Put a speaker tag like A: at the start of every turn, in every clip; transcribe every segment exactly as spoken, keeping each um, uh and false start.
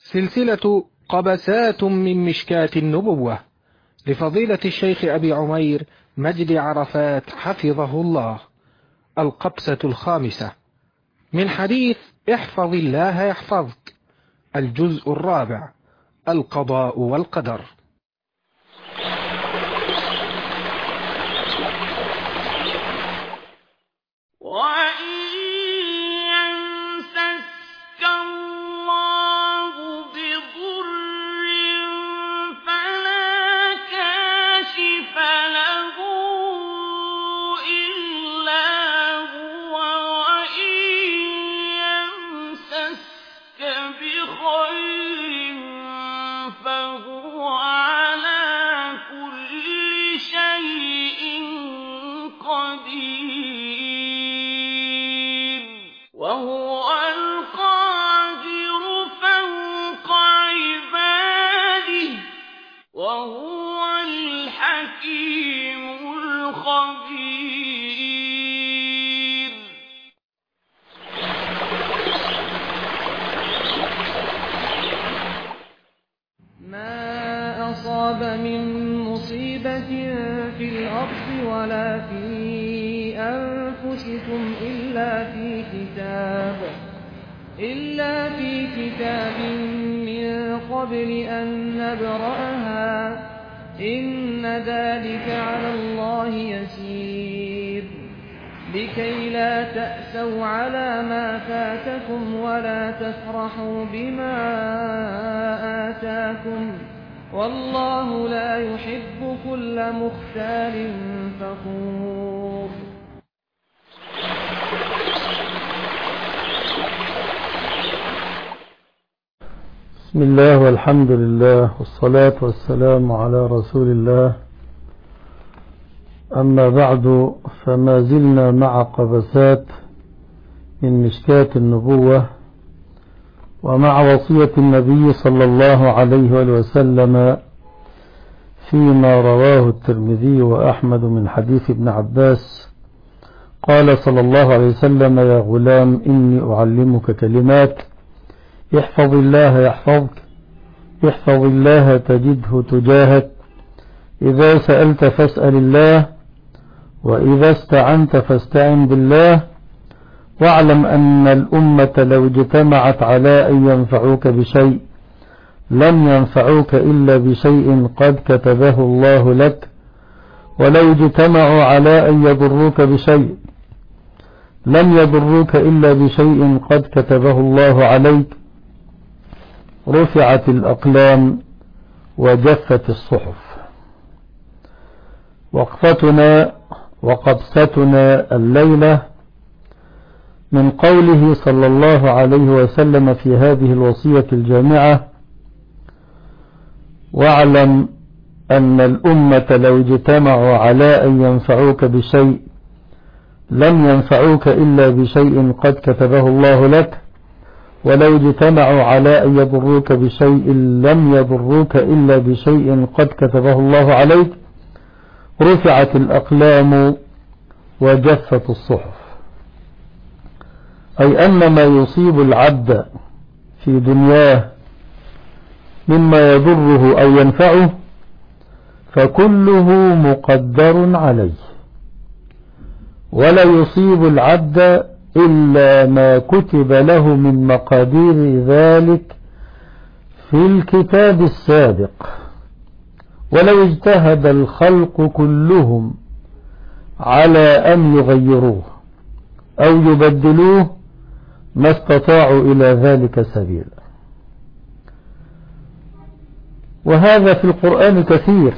A: سلسلة قبسات من مشكاة النبوة لفضيلة الشيخ أبي عمير مجد عرفات حفظه الله. القبسة الخامسة من حديث احفظ الله يحفظك، الجزء الرابع، القضاء والقدر.
B: ما أصاب من مصيبة في الأرض ولا في أنفسكم إلا في كتاب إلا في كتاب من قبل أن نبرأها إن ذلك على الله يسير لكي لا تأسوا على ما فاتكم ولا تفرحوا بما آتاكم والله لا يحب كل مختال فخور.
C: بسم الله والحمد لله والصلاة والسلام على رسول الله. أما بعد، فما زلنا مع قبسات من مشكاة النبوة ومع وصية النبي صلى الله عليه وسلم فيما رواه الترمذي وأحمد من حديث ابن عباس قال صلى الله عليه وسلم: يا غلام إني أعلمك كلمات احفظ الله يحفظك احفظ الله تجده تجاهك إذا سألت فاسأل الله وإذا استعنت فاستعن بالله واعلم أن الأمة لو اجتمعت على أن ينفعوك بشيء لم ينفعوك إلا بشيء قد كتبه الله لك ولو اجتمعوا على أن يضروك بشيء لم يضروك إلا بشيء قد كتبه الله عليك. رفعت الأقلام وجفت الصحف. وقفتنا وقبستنا الليلة من قوله صلى الله عليه وسلم في هذه الوصية الجامعة: واعلم أن الأمة لو اجتمعوا على أن ينفعوك بشيء لم ينفعوك إلا بشيء قد كتبه الله لك ولو اجتمعوا على أن يضروك بشيء لم يضروك إلا بشيء قد كتبه الله عليك. رفعت الأقلام وجفت الصحف، أي أن ما يصيب العبد في دنياه مما يضره أو ينفعه فكله مقدر عليه، ولا يصيب العبد إلا ما كتب له من مقادير ذلك في الكتاب السابق. ولو اجتهد الخلق كلهم على أن يغيروه أو يبدلوه ما استطاعوا إلى ذلك سبيلا. وهذا في القرآن كثير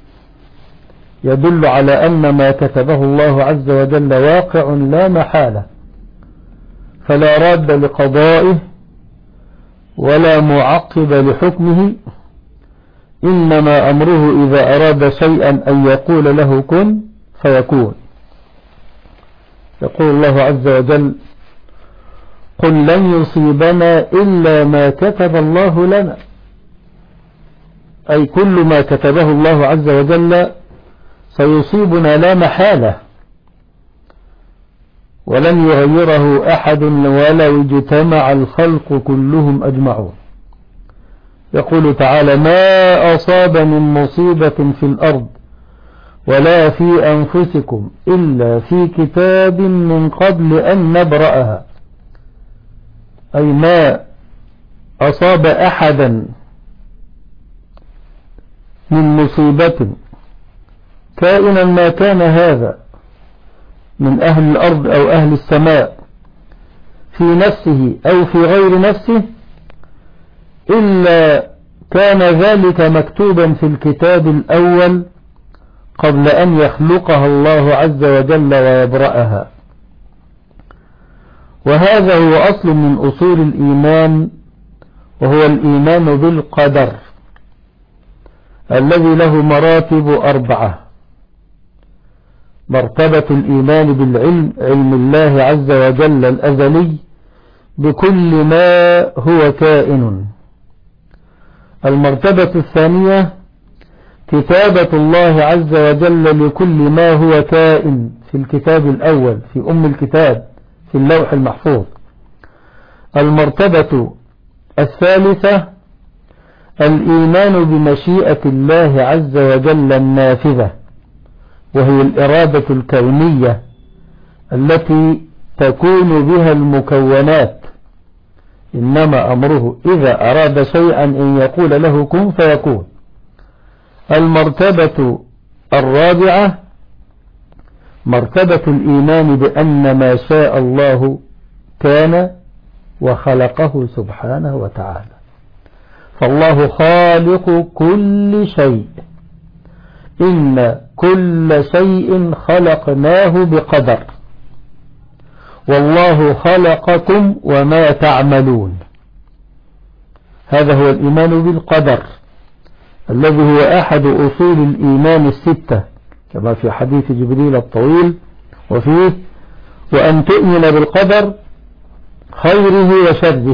C: يدل على أن ما كتبه الله عز وجل واقع لا محالة، فلا راد لقضائه ولا معقب لحكمه، إنما أمره إذا أراد شيئا أن يقول له كن فيكون. يقول الله عز وجل: قل لن يصيبنا إلا ما كتب الله لنا، أي كل ما كتبه الله عز وجل سيصيبنا لا محالة، ولن يغيره أحد ولو اجتمع الخلق كلهم أجمعون. يقول تعالى: ما أصاب من مصيبة في الأرض ولا في أنفسكم إلا في كتاب من قبل أن نبرأها. أي ما أصاب أحدا من مصيبة كائنا ما كان هذا من أهل الأرض أو أهل السماء في نفسه أو في غير نفسه إلا كان ذلك مكتوبا في الكتاب الأول قبل أن يخلقها الله عز وجل ويبرأها. وهذا هو أصل من أصول الإيمان، وهو الإيمان بالقدر الذي له مراتب أربعة: مرتبة الإيمان بالعلم، علم الله عز وجل الأزلي بكل ما هو كائن. المرتبة الثانية كتابة الله عز وجل لكل ما هو كائن في الكتاب الأول، في أم الكتاب، في اللوح المحفوظ. المرتبة الثالثة الإيمان بمشيئة الله عز وجل النافذة، وهي الإرادة الكونية التي تكون بها المكونات، إنما أمره إذا أراد شيئا أن يقول له كن فيكون. المرتبة الرابعة مرتبة الإيمان بأن ما شاء الله كان وخلقه سبحانه وتعالى، فالله خالق كل شيء، إن كل شيء خلقناه بقدر، والله خلقكم وما تعملون. هذا هو الإيمان بالقدر الذي هو أحد أصول الإيمان الستة، كما في حديث جبريل الطويل وفيه: وأن تؤمن بالقدر خيره وشره.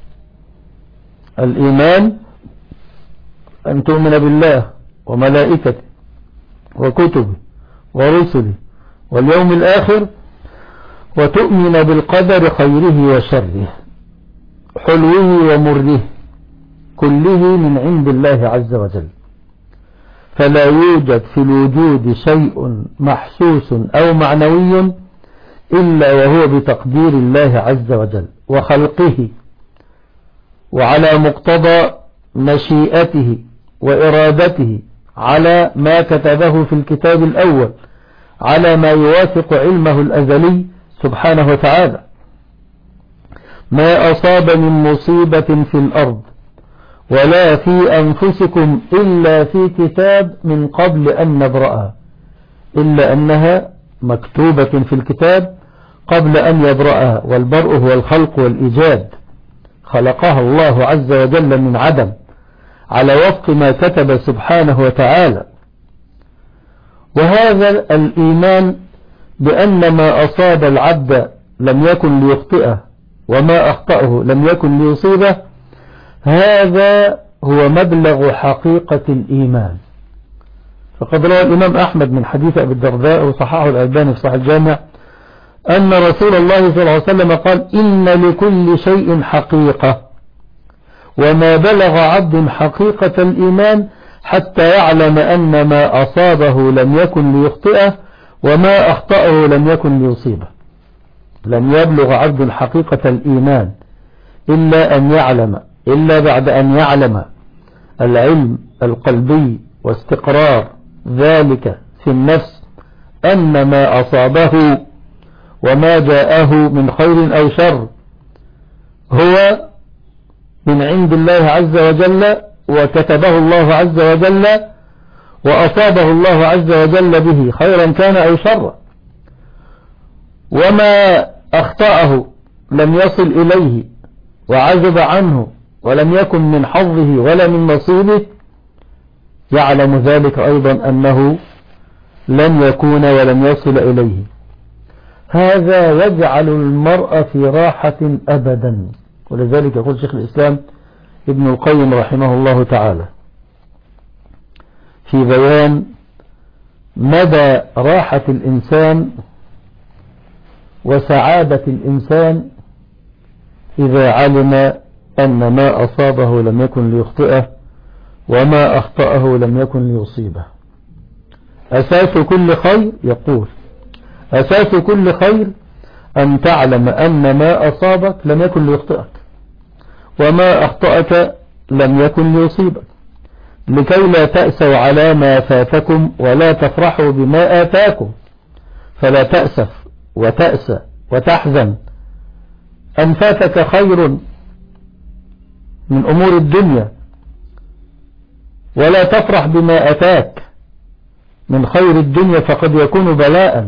C: الإيمان أن تؤمن بالله وملائكته وكتبه ورسله واليوم الآخر، وتؤمن بالقدر خيره وشره، حلوه ومره، كله من عند الله عز وجل. فلا يوجد في الوجود شيء محسوس أو معنوي إلا وهو بتقدير الله عز وجل وخلقه، وعلى مقتضى مشيئته وإرادته، على ما كتبه في الكتاب الأول، على ما يوافق علمه الأزلي سبحانه وتعالى. ما أصاب من مصيبة في الأرض ولا في أنفسكم إلا في كتاب من قبل أن نبرأها، إلا أنها مكتوبة في الكتاب قبل أن يبرأها. والبرء هو الخلق والإيجاد، خلقها الله عز وجل من عدم على وفق ما كتب سبحانه وتعالى. وهذا الإيمان بأن ما أصاب العبد لم يكن ليخطئه وما أخطأه لم يكن ليصيبه، هذا هو مبلغ حقيقة الإيمان. فقد روى الإمام أحمد من حديث أبي الدرداء وصححه الألباني في صحيح الجامع أن رسول الله صلى الله عليه وسلم قال: إن لكل شيء حقيقة، وما بلغ عبد حقيقة الإيمان حتى يعلم أن ما أصابه لم يكن ليخطئه وما أخطأه لم يكن ليصيبه. لن يبلغ عبد حقيقة الإيمان إلا أن يعلم إلا بعد أن يعلم العلم القلبي واستقرار ذلك في النفس أن ما أصابه وما جاءه من خير أو شر هو من عند الله عز وجل، وكتبه الله عز وجل، وأصابه الله عز وجل به خيرا كان أو شرا، وما أخطأه لم يصل إليه وعزب عنه ولم يكن من حظه ولا من نصيبه، يعلم ذلك أيضا أنه لن يكون ولم يصل إليه. هذا يجعل المرء في راحة أبدا. ولذلك يقول شيخ الإسلام ابن القيم رحمه الله تعالى في بيان مدى راحة الإنسان وسعادة الإنسان إذا علم أن ما أصابه لم يكن ليخطئه وما أخطأه لم يكن ليصيبه. أساس كل خير، يقول أساس كل خير أن تعلم أن ما أصابك لم يكن ليخطئك وما أخطأك لم يكن ليصيبك، لكي لا تأسوا على ما فاتكم ولا تفرحوا بما آتاكم، فلا تأسف وتأسى وتحزن أن فاتك خير من أمور الدنيا، ولا تفرح بما أتاك من خير الدنيا فقد يكون بلاء،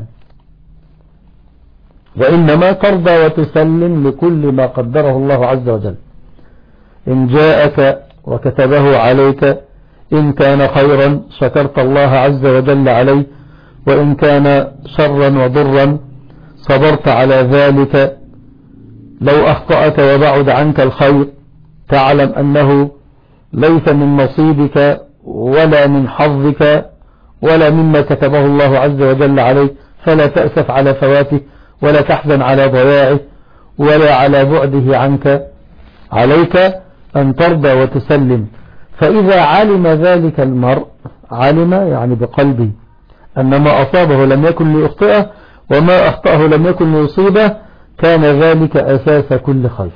C: وإنما ترضى وتسلم لكل ما قدره الله عز وجل. إن جاءك وكتبه عليك إن كان خيرا شكرت الله عز وجل عليه، وإن كان شرا وضرا صبرت على ذلك. لو أخطأت وبعد عنك الخير تعلم أنه ليس من نصيبك ولا من حظك ولا مما كتبه الله عز وجل عليك، فلا تأسف على فواته ولا تحزن على ضياعه ولا على بعده عنك. عليك أن ترضى وتسلم. فإذا علم ذلك المرء، علم يعني بقلبه، أن ما أصابه لم يكن ليخطئه وما أخطأه لم يكن ليصيبه، كان ذلك أساس كل خير،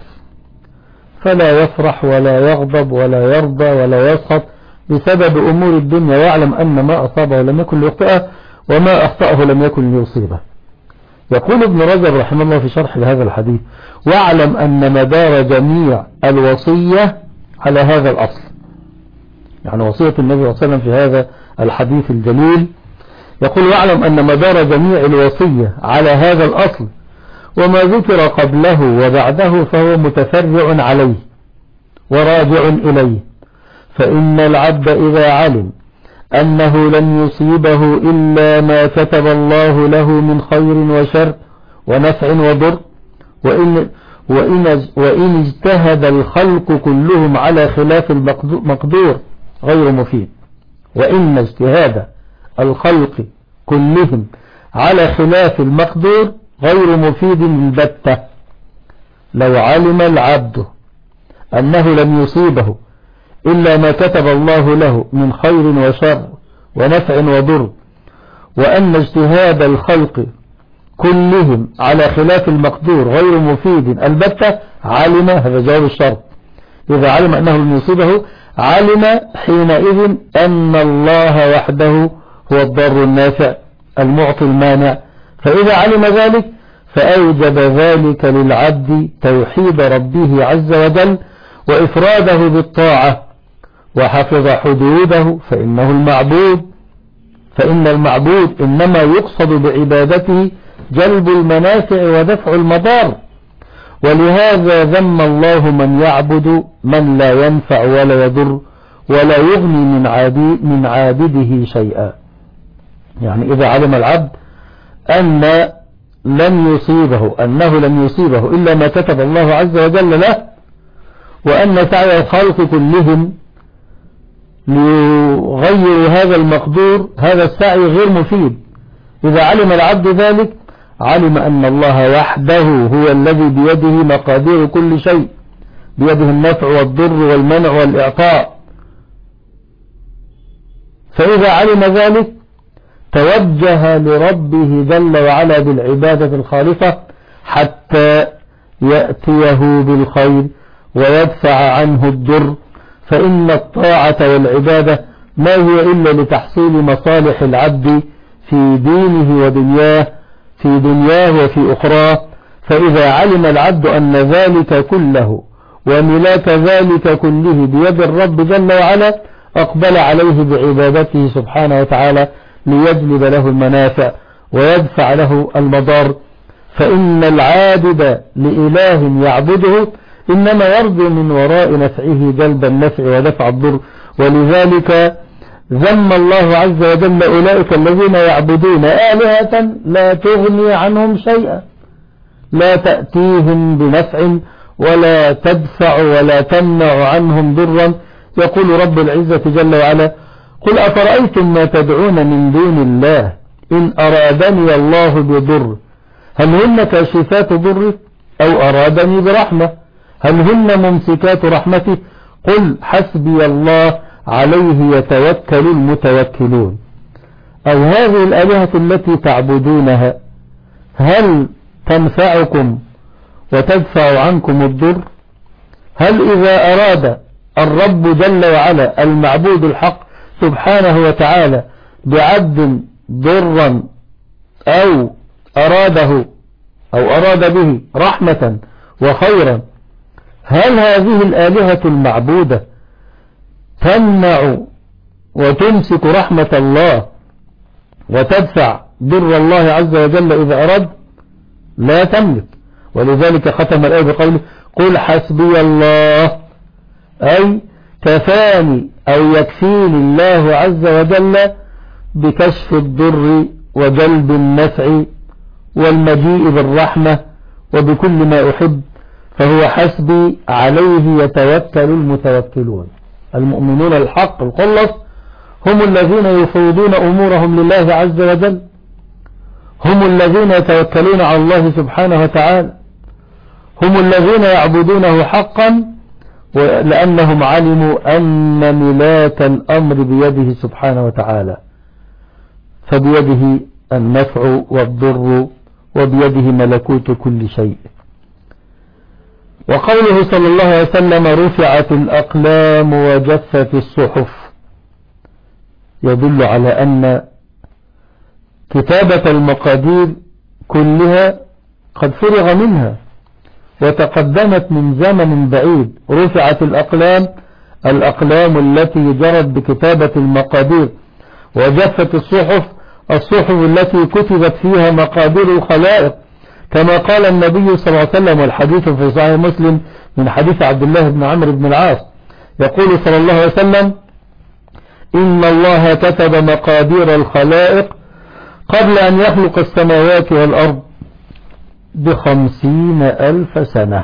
C: فلا يفرح ولا يغضب ولا يرضى ولا يسخط بسبب أمور الدنيا، ويعلم أن ما أصابه لم يكن ليخطئه وما أخطأه لم يكن ليصيبه. يقول ابن رجب رحمه الله في شرح لهذا الحديث: واعلم أن مدار جميع الوصية على هذا الأصل، يعني وصية النبي صلى الله عليه وسلم في هذا الحديث الجليل. يقول: واعلم أن مدار جميع الوصية على هذا الأصل، وما ذكر قبله وبعده فهو متفرع عليه وراجع إليه، فإن العبد إذا علم أنه لن يصيبه إلا ما كتب الله له من خير وشر ونفع وضر، وإن, وإن, وإن اجتهد الخلق كلهم على خلاف المقدور غير مفيد. وإن اجتهاد الخلق كلهم على خلاف المقدور غير مفيد البتة. لو علم العبد أنه لم يصيبه إلا ما كتب الله له من خير وشر ونفع وضر، وأن اجتهاد الخلق كلهم على خلاف المقدور غير مفيد البتة، علم، هذا جواب الشرط، إذا علم أنه لم يصيبه علم حينئذ أن الله وحده هو الضار النافع المعطي المانع. فإذا علم ذلك فأوجب ذلك للعبد توحيد ربه عز وجل وإفراده بالطاعة، وحفظ حدوده، فإنه المعبود فإن المعبود إنما يقصد بعبادته جلب المنافع ودفع المضار. ولهذا ذم الله من يعبد من لا ينفع ولا يضر ولا يغني من عابد من عابده شيئا. يعني إذا علم العبد أن لن يصيبه أنه لم يصيبه إلا ما كتب الله عز وجل له، وأن سعي الخلق كلهم ليغير هذا المقدور، هذا السعي غير مفيد. إذا علم العبد ذلك علم أن الله وحده هو الذي بيده مقادير كل شيء، بيده النفع والضر والمنع والإعطاء. فإذا علم ذلك توجه لربه جل وعلا بالعبادة الخالصة حتى يأتيه بالخير ويدفع عنه الضر. فإن الطاعة والعبادة ما هي إلا لتحصيل مصالح العبد في دينه ودنياه في دنياه وفي أخراه. فإذا علم العبد أن ذلك كله وملاك ذلك كله بيد الرب جل وعلا أقبل عليه بعبادته سبحانه وتعالى ليجلب له المنافع ويدفع له المضار. فإن العابد لإله يعبده إنما يرجو من وراء نفعه جلب النفع ودفع الضر. ولذلك ذم الله عز وجل أولئك الذين يعبدون آلهة لا تغني عنهم شيئا، لا تأتيهم بنفع ولا تدفع ولا تمنع عنهم ضرا. يقول رب العزة جل وعلا: قل أفرأيتم ما تدعون من دون الله إن أرادني الله بضر هل هن كاشفات ضره أو أرادني برحمة هل هن ممسكات رحمته؟ قل حسبي الله عليه يتوكل المتوكلون. أو هذه الآلهة التي تعبدونها هل تنفعكم وتدفع عنكم الضر؟ هل إذا أراد الرب جل وعلا المعبود الحق سبحانه وتعالى بعبد ضرا أو أراده أو أراد به رحمة وخيرا، هل هذه الآلهة المعبودة تمنع وتمسك رحمة الله وتدفع ضر الله عز وجل إذا أراد؟ لا تملك. ولذلك ختم الآية بقوله قل حسبي الله، أي كفاني أو يكفيني الله عز وجل بكشف الضر وجلب النفع والمجيء بالرحمة وبكل ما أحب، فهو حسبي عليه يتوكل المتوكلون. المؤمنون الحق الخلص هم الذين يفوضون أمورهم لله عز وجل، هم الذين يتوكلون على الله سبحانه وتعالى، هم الذين يعبدونه حقا، لأنهم علموا أن ملاك الأمر بيده سبحانه وتعالى، فبيده النفع والضر وبيده ملكوت كل شيء. وقوله صلى الله عليه وسلم رفعت الأقلام وجفت الصحف يدل على أن كتابة المقادير كلها قد فرغ منها وتقدمت من زمن بعيد. رفعت الأقلام، الأقلام التي جرت بكتابة المقادير، وجفت الصحف، الصحف التي كتبت فيها مقادير الخلائق، كما قال النبي صلى الله عليه وسلم، والحديث في صحيح مسلم من حديث عبد الله بن عمرو بن العاص، يقول صلى الله عليه وسلم إن الله كتب مقادير الخلائق قبل أن يخلق السماوات والأرض بخمسين ألف سنة،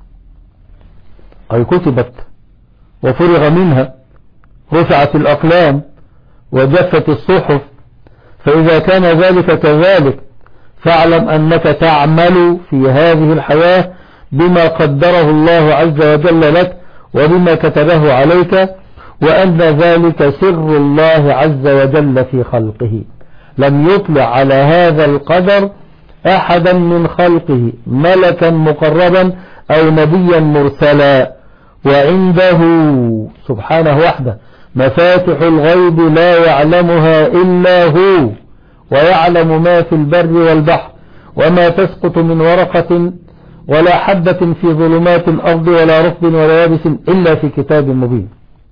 C: أي كتبت وفرغ منها. رفعت الأقلام وجفت الصحف، فإذا كان ذلك كذلك فاعلم أنك تعمل في هذه الحياة بما قدره الله عز وجل لك وبما كتبه عليك، وأن ذلك سر الله عز وجل في خلقه، لم يطلع على هذا القدر أحدا من خلقه ملكا مقربا أو نبيا مرسلا، وعنده سبحانه وحده مفاتح الغيب لا يعلمها إلا هو، ويعلم ما في البر والبحر، وما تسقط من ورقة ولا حبة في ظلمات الأرض ولا رطب ولا يابس إلا في كتاب مبين.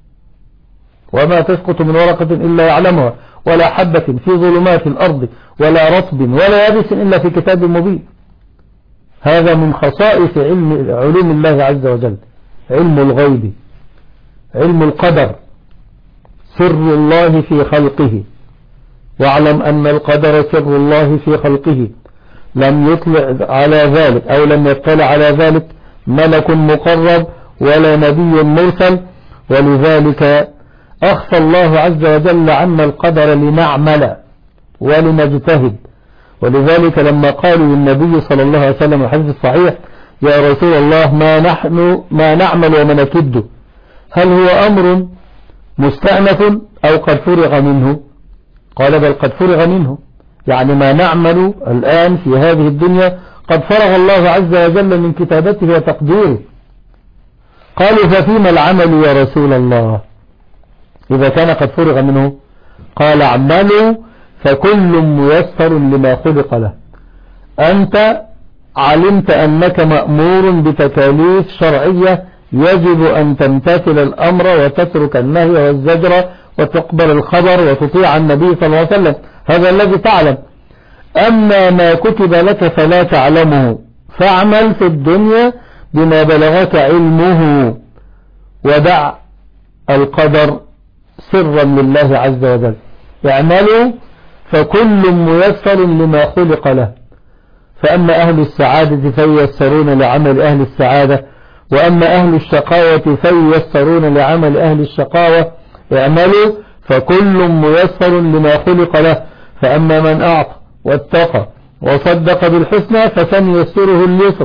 C: وما تسقط من ورقة إلا يعلمها ولا حبة في ظلمات الأرض ولا رطب ولا يابس إلا في كتاب مبين. هذا من خصائص علم علوم الله عز وجل، علم الغيب، علم القدر، سر الله في خلقه. واعلم أن القدر سر الله في خلقه، لم يطلع على ذلك أو لم يطلع على ذلك ملك مقرب ولا نبي مرسل، ولذلك أخفى الله عز وجل عنا القدر لنعمل ولنجتهد. ولذلك لما قالوا للنبي صلى الله عليه وسلم الحديث الصحيح يا رسول الله ما نحن ما نعمل وما نكد، هل هو أمر مستأنف أو قد فرغ منه؟ قال بل قد فرغ منه، يعني ما نعمل الآن في هذه الدنيا قد فرغ الله عز وجل من كتابته وتقديره. قالوا ففيما العمل يا رسول الله إذا كان قد فرغ منه؟ قال اعملوا فكل ميسر لما خلق له. أنت علمت أنك مأمور بتكاليف شرعية يجب أن تمتثل الأمر وتترك النهي والزجر وتقبل الخبر وتطيع النبي صلى الله عليه وسلم، هذا الذي تعلم. أما ما كتب لك فلا تعلمه، فاعمل في الدنيا بما بلغك علمه ودع القدر سرا لله عز وجل. اعملوا فكل ميسر لما خلق له، فأما أهل السعادة فييسرون لعمل أهل السعادة، وأما أهل الشقاوة فييسرون لعمل أهل الشقاوة. اعملوا فكل ميسر لما خلق له، فأما من أعطى واتقى وصدق بالحسنى فسنيسره اليسرى،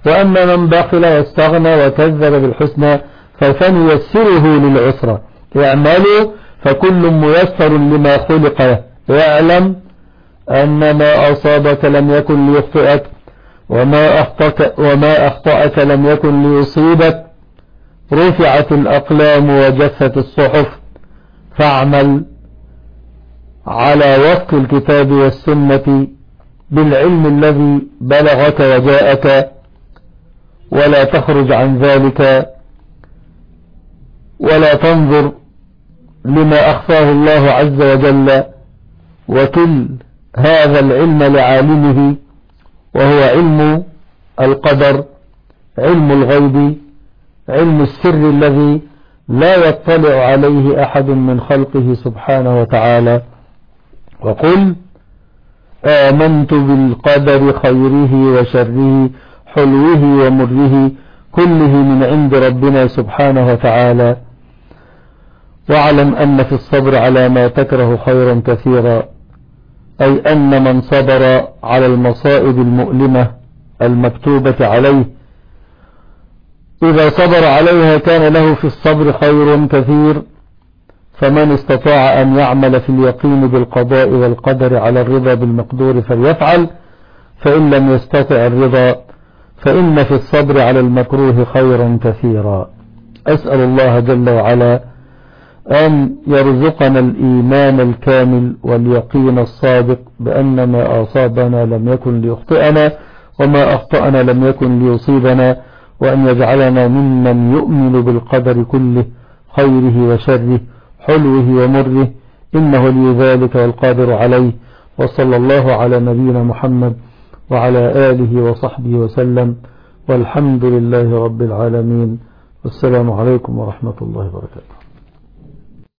C: وأما من بخل واستغنى وكذب بالحسنى فسنيسره للعسرى. اعملوا فكل ميسر لما خلق له. واعلم أن ما أصابك لم يكن ليخطئك وما أخطأك, وما أخطأك لم يكن ليصيبك. رفعت الأقلام وجفت الصحف فاعمل على وفق الكتاب والسنة بالعلم الذي بلغك وجاءك، ولا تخرج عن ذلك ولا تنظر لما أخفاه الله عز وجل، وكل هذا العلم لعالمه وهو علم القدر، علم الغيب، علم السر الذي لا يطلع عليه أحد من خلقه سبحانه وتعالى. وقل آمنت بالقدر خيره وشره حلوه ومره كله من عند ربنا سبحانه وتعالى. واعلم أن في الصبر على ما تكره خيرا كثيرا، أي أن من صبر على المصائب المؤلمة المكتوبة عليه إذا صبر عليها كان له في الصبر خير كثير. فمن استطاع أن يعمل في اليقين بالقضاء والقدر على الرضا بالمقدور فليفعل، فإن لم يستطع الرضا فإن في الصبر على المكروه خيرا كثيرا. أسأل الله جل وعلا أن يرزقنا الإيمان الكامل واليقين الصادق بأن ما أصابنا لم يكن ليخطئنا وما أخطأنا لم يكن ليصيبنا، وأن يجعلنا ممن يؤمن بالقدر كله خيره وشره حلوه ومره، إنه لي ذلك والقادر عليه. وصلى الله على نبينا محمد وعلى آله وصحبه وسلم، والحمد لله رب العالمين، والسلام عليكم ورحمة الله وبركاته.